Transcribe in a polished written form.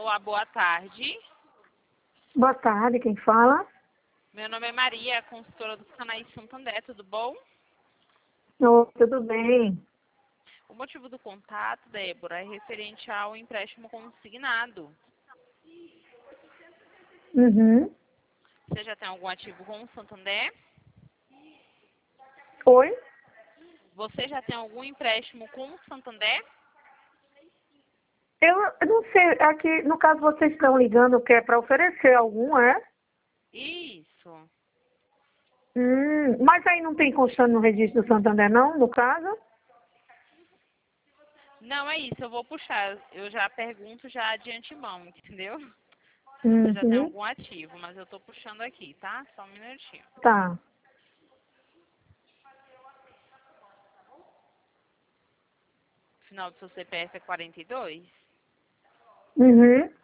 Olá, boa tarde. Boa tarde, quem fala? Meu nome é Maria, consultora dos canais Santander, tudo bom? Oi, tudo bem? O motivo do contato, Débora, é referente ao empréstimo consignado. Uhum. Você já tem algum ativo com o Santander? Oi? Você já tem algum empréstimo com o Santander? Eu não sei, aqui, no caso vocês estão ligando que é para oferecer algum, é? Isso. Mas aí não tem constando no registro do Santander, não, no caso? Não é isso, eu vou puxar. Eu já pergunto já de antemão, entendeu? Se você já tem Uhum. algum ativo, mas eu tô puxando aqui, tá? Só um minutinho. Tá. O final do seu CPF é 42? Uhum.